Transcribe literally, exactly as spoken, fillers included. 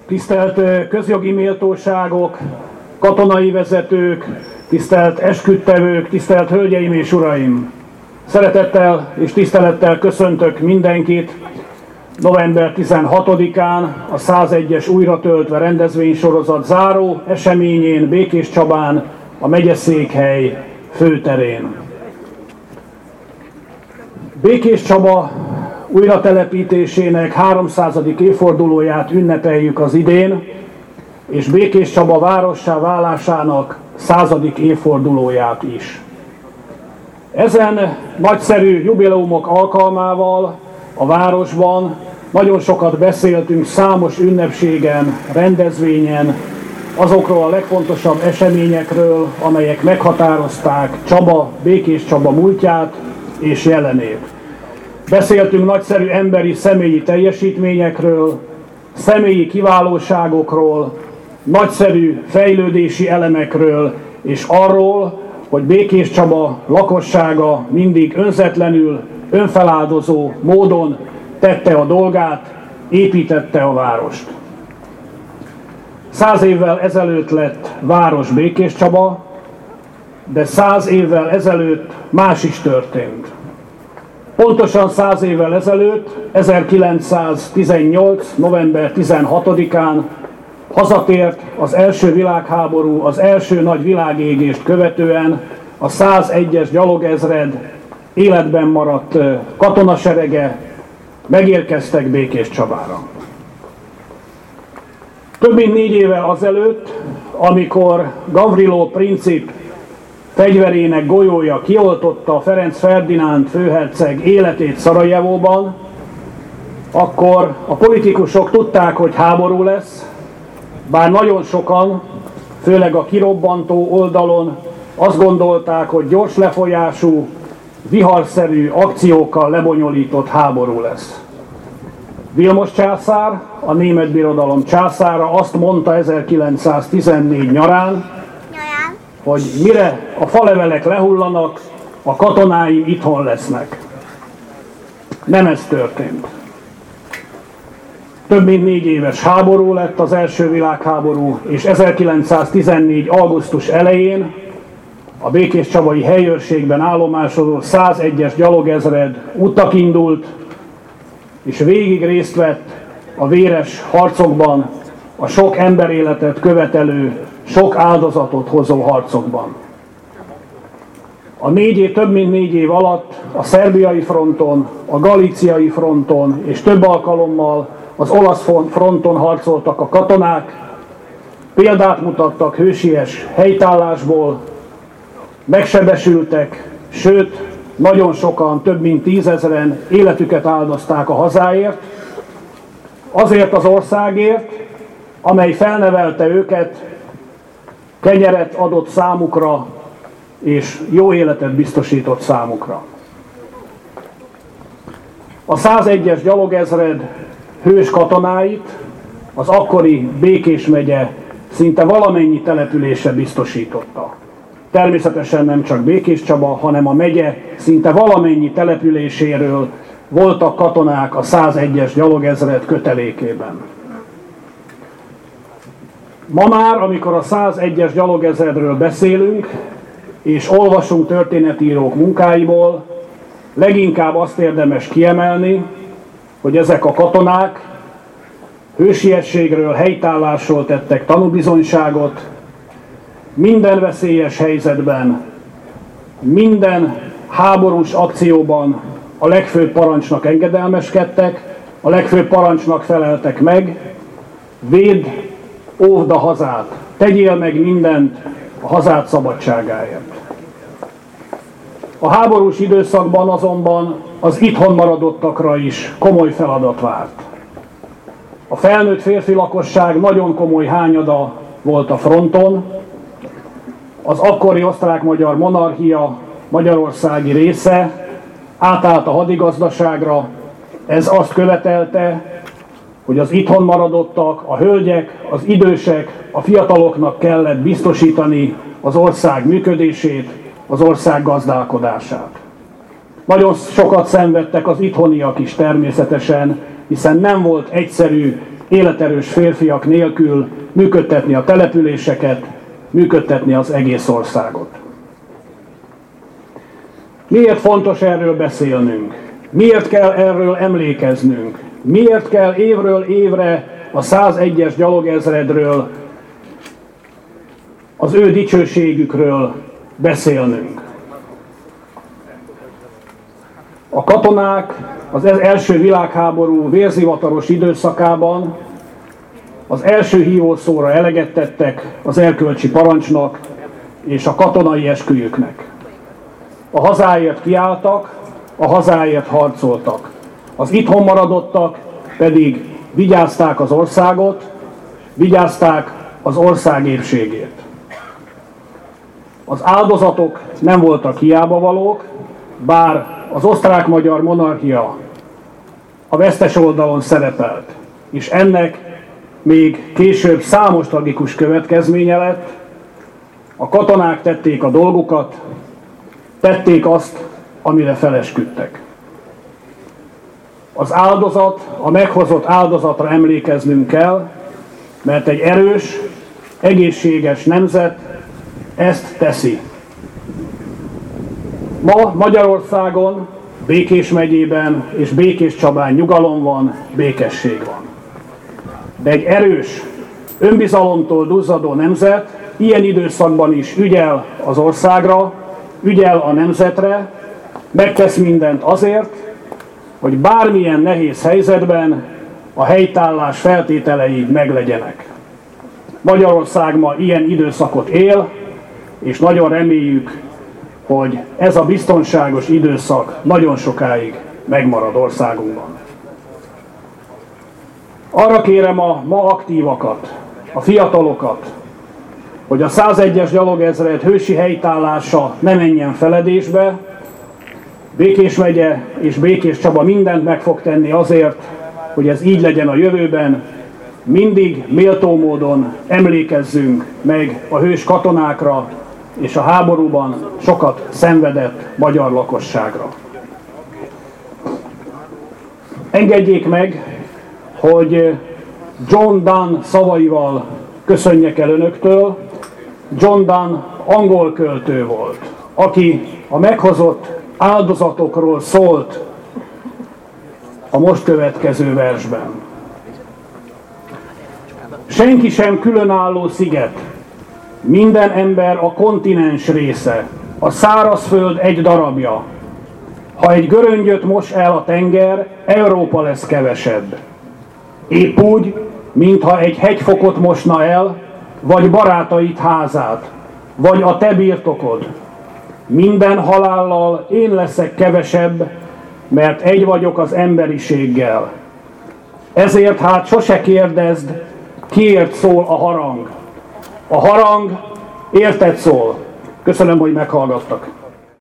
Tisztelt közjogi méltóságok, katonai vezetők, tisztelt esküdtevők, tisztelt hölgyeim és uraim! Szeretettel és tisztelettel köszöntök mindenkit november tizenhatodikán a százegyes újra töltve rendezvénysorozat záró eseményén Békéscsabán, a megyeszékhely főterén. Békéscsaba újratelepítésének háromszázadik évfordulóját ünnepeljük az idén, és Békéscsaba várossá válásának századik évfordulóját is. Ezen nagyszerű jubileumok alkalmával a városban nagyon sokat beszéltünk számos ünnepségen, rendezvényen, azokról a legfontosabb eseményekről, amelyek meghatározták Csaba, Békéscsaba múltját és jelenét. Beszéltünk nagyszerű emberi, személyi teljesítményekről, személyi kiválóságokról, nagyszerű fejlődési elemekről, és arról, hogy Békéscsaba lakossága mindig önzetlenül, önfeláldozó módon tette a dolgát, építette a várost. Száz évvel ezelőtt lett város Békéscsaba, de száz évvel ezelőtt más is történt. Pontosan száz évvel ezelőtt, ezerkilencszáztizennyolc. november tizenhatodikán hazatért az első világháború, az első nagy világégést követően a százegyes gyalogezred életben maradt katonaserege, megérkeztek Békéscsabára. Több mint négy évvel azelőtt, amikor Gavrilo princip fegyverének golyója kioltotta Ferenc Ferdinánd főherceg életét Szarajevóban, akkor a politikusok tudták, hogy háború lesz, bár nagyon sokan, főleg a kirobbantó oldalon azt gondolták, hogy gyors lefolyású, viharszerű akciókkal lebonyolított háború lesz. Vilmos császár, a német birodalom császára azt mondta ezerkilencszáztizennégy nyarán, hogy mire a falevelek lehullanak, a katonáim itthon lesznek. Nem ez történt. Több mint négy éves háború lett az első világháború, és ezerkilencszáztizennégy. augusztus elején a békéscsabai helyőrségben állomásozó százegyes gyalogezred útnak indult, és végig részt vett a véres harcokban, a sok emberéletet követelő, sok áldozatot hozó harcokban. A négy év, több mint négy év alatt a szerbiai fronton, a galíciai fronton és több alkalommal az olasz fronton harcoltak a katonák, példát mutattak hősies helytállásból, megsebesültek, sőt, nagyon sokan, több mint tízezren életüket áldozták a hazáért, azért az országért, amely felnevelte őket, kenyeret adott számukra, és jó életet biztosított számukra. A százegyes gyalogezred hős katonáit az akkori Békés megye szinte valamennyi települése biztosította. Természetesen nem csak Békéscsaba, hanem a megye szinte valamennyi településéről voltak katonák a százegyes gyalogezred kötelékében. Ma már, amikor a százegyes gyalogezredről beszélünk, és olvasunk történetírók munkáiból, leginkább azt érdemes kiemelni, hogy ezek a katonák hősiességről, helytállásról tettek tanúbizonyságot, minden veszélyes helyzetben, minden háborús akcióban a legfőbb parancsnak engedelmeskedtek, a legfőbb parancsnak feleltek meg: védd, óvd a hazát, tegyél meg mindent a hazád szabadságáért. A háborús időszakban azonban az itthon maradottakra is komoly feladat várt. A felnőtt férfi lakosság nagyon komoly hányada volt a fronton, az akkori osztrák-magyar monarchia magyarországi része átállt a hadigazdaságra. Ez azt követelte, hogy az itthon maradottak, a hölgyek, az idősek, a fiataloknak kellett biztosítani az ország működését, az ország gazdálkodását. Nagyon sokat szenvedtek az itthoniak is természetesen, hiszen nem volt egyszerű életerős férfiak nélkül működtetni a településeket, működtetni az egész országot. Miért fontos erről beszélnünk? Miért kell erről emlékeznünk? Miért kell évről évre a százegyes gyalogezredről, az ő dicsőségükről beszélnünk? A katonák az első világháború vérzivataros időszakában az első hívószóra eleget tettek az erkölcsi parancsnak és a katonai esküjüknek. A hazáért kiálltak, a hazáért harcoltak. Az itthon maradottak pedig vigyázták az országot, vigyázták az ország épségét. Az áldozatok nem voltak hiába valók, bár az osztrák-magyar monarchia a vesztes oldalon szerepelt, és ennek még később számos tragikus következménye lett. A katonák tették a dolgukat, tették azt, amire felesküdtek. Az áldozat, a meghozott áldozatra emlékeznünk kell, mert egy erős, egészséges nemzet ezt teszi. Ma Magyarországon, Békés megyében és Békéscsabán nyugalom van, békesség van. De egy erős, önbizalomtól duzzadó nemzet ilyen időszakban is ügyel az országra, ügyel a nemzetre, megtesz mindent azért, hogy bármilyen nehéz helyzetben a helytállás feltételei meglegyenek. Magyarország ma ilyen időszakot él, és nagyon reméljük, hogy ez a biztonságos időszak nagyon sokáig megmarad országunkban. Arra kérem a ma aktívakat, a fiatalokat, hogy a százegyes gyalogezred hősi helytállása ne menjen feledésbe. Békés megye és Békéscsaba mindent meg fog tenni azért, hogy ez így legyen a jövőben. Mindig méltó módon emlékezzünk meg a hős katonákra és a háborúban sokat szenvedett magyar lakosságra. Engedjék meg, hogy John Donne szavaival köszönjek el önöktől. John Donne angol költő volt, aki a meghozott áldozatokról szólt a most következő versben. Senki sem különálló sziget, minden ember a kontinens része, a szárazföld egy darabja. Ha egy göröngyöt mos el a tenger, Európa lesz kevesebb. Épp úgy, mintha egy hegyfokot mosna el, vagy barátait házát, vagy a te birtokod. Minden halállal én leszek kevesebb, mert egy vagyok az emberiséggel. Ezért hát sose kérdezd, kiért szól a harang. A harang érted szól. Köszönöm, hogy meghallgattak.